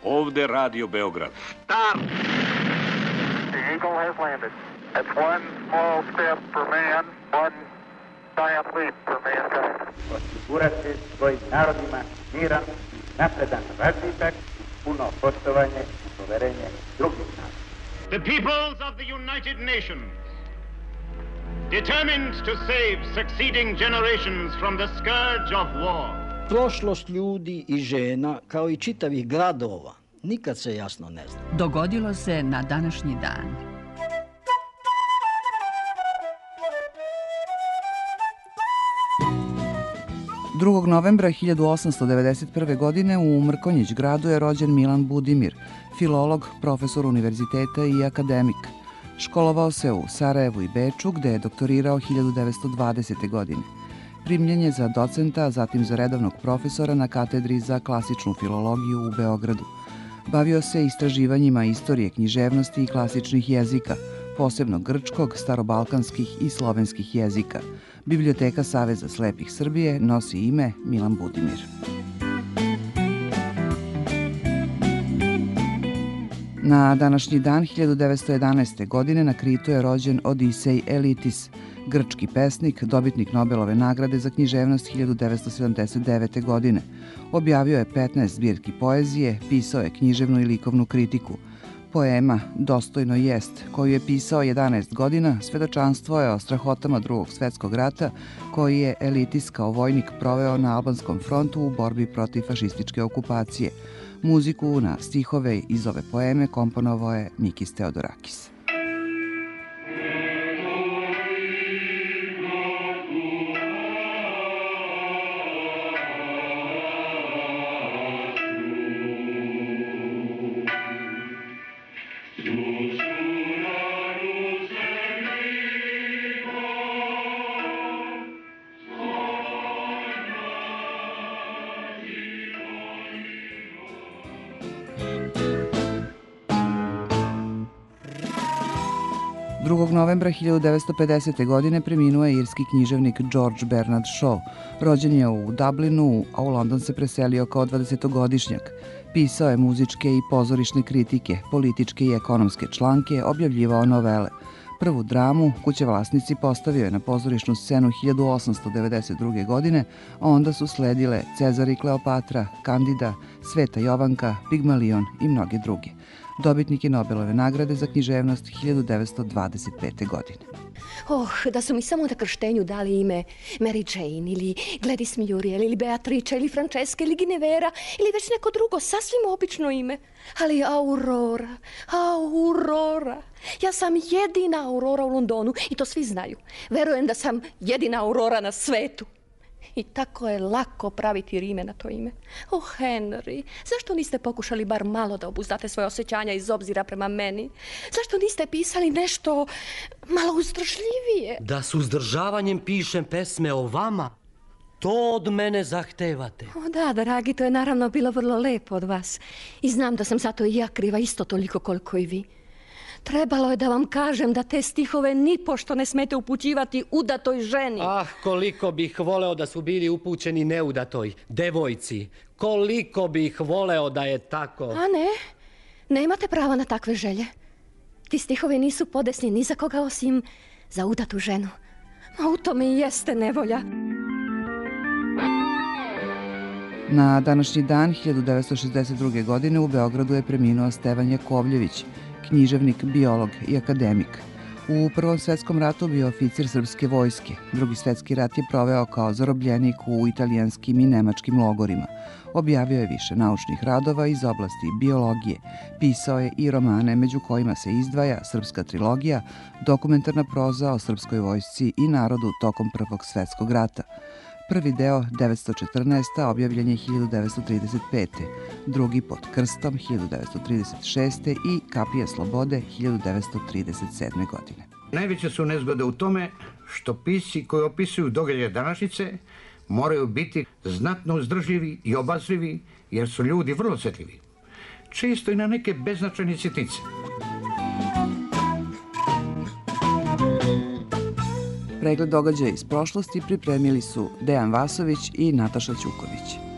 Ovde Radio Beograd. Start! The Eagle has landed. It's one small step for man, one giant leap for mankind. Osigurati svojim narodima miran, napredan razvitak, puno poštovanje i poverenje drugih naroda. The peoples of the United Nations, determined to save succeeding generations from the scourge of war. Prošlost ljudi i žena, kao i čitavih gradova, nikad se jasno ne zna. Dogodilo se na današnji dan. Drugog novembra 1891. godine u Mrkonjić gradu je rođen Milan Budimir, filolog, profesor univerziteta i akademik. Školovao se u Sarajevu i Beču, gde je doktorirao 1920. godine. Primljen je za docenta, a zatim za redovnog profesora na katedri za klasičnu filologiju u Beogradu. Bavio se istraživanjima istorije književnosti i klasičnih jezika, posebno grčkog, starobalkanskih i slovenskih jezika. Biblioteka Saveza slepih Srbije nosi ime Milan Budimir. Na današnji dan 1911. godine na Kritu je rođen Odisej Elitis, grčki pesnik, dobitnik Nobelove nagrade za književnost 1979. godine. Objavio je 15 zbirki poezije, pisao je književnu i likovnu kritiku. Poema Dostojno jest, koju je pisao 11 godina, svedočanstvo je o strahotama Drugog svetskog rata, koji je Elitis kao vojnik proveo na albanskom frontu u borbi protiv fašističke okupacije. Muziku na stihove iz ove poeme komponovao je Mikis Theodorakis. Novembra 1950. godine preminuo je irski književnik George Bernard Shaw. Rođen je u Dublinu, a u London se preselio kao 20-godišnjak. Pisao je muzičke i pozorišne kritike, političke i ekonomske članke, objavljivao novele. Prvu dramu Kuće vlasnici postavio je na pozorišnu scenu 1892. godine, a onda su sledile Cezar i Kleopatra, Kandida, Sveta Jovanka, Pigmalion i mnoge druge. Dobitnik je Nobelove nagrade za književnost 1925. godine. Da su mi samo na krštenju dali ime Mary Jane ili Gladys Muriel ili Beatrice ili Francesca ili Ginevera ili već neko drugo, sasvim obično ime. Ali Aurora. Ja sam jedina Aurora u Londonu i to svi znaju. Verujem da sam jedina Aurora na svetu. I tako je lako praviti rime na to ime. Henry, zašto niste pokušali bar malo da obuzdate svoje osjećanja iz obzira prema meni? Zašto niste pisali nešto malo uzdržljivije? Da s uzdržavanjem pišem pesme o vama, to od mene zahtevate. Da, dragi, to je naravno bilo vrlo lepo od vas. I znam da sam zato i ja kriva isto toliko koliko i vi. Trebalo je da vam kažem da te stihove nipošto ne smete upućivati udatoj ženi. Koliko bih voleo da su bili upućeni neudatoj devojci. Koliko bih voleo da je tako. A ne, nemate prava na takve želje. Ti stihovi nisu podesni ni za koga osim za udatu ženu. A u tome i jeste nevolja. Na današnji dan 1962. godine u Beogradu je preminuo Stevan Jakovljević, književnik, biolog i akademik. U Prvom svetskom ratu bio oficir srpske vojske. Drugi svetski rat je proveo kao zarobljenik u italijanskim i nemačkim logorima. Objavio je više naučnih radova iz oblasti biologije. Pisao je i romane, među kojima se izdvaja Srpska trilogija, dokumentarna proza o srpskoj vojsci i narodu tokom Prvog svetskog rata. Prvi deo, 914. objavljen je 1935. Drugi Pod krstom 1936. i Kapije slobode 1937. godine. Najveće su nezgode u tome što pisci koji opisuju događaje današnjice moraju biti znatno uzdrživi i obazrivi jer su ljudi vrlo osjetljivi. Često i na neke beznačajne sitnice. Pregled događaja iz prošlosti pripremili su Dejan Vasović i Nataša Ćuković.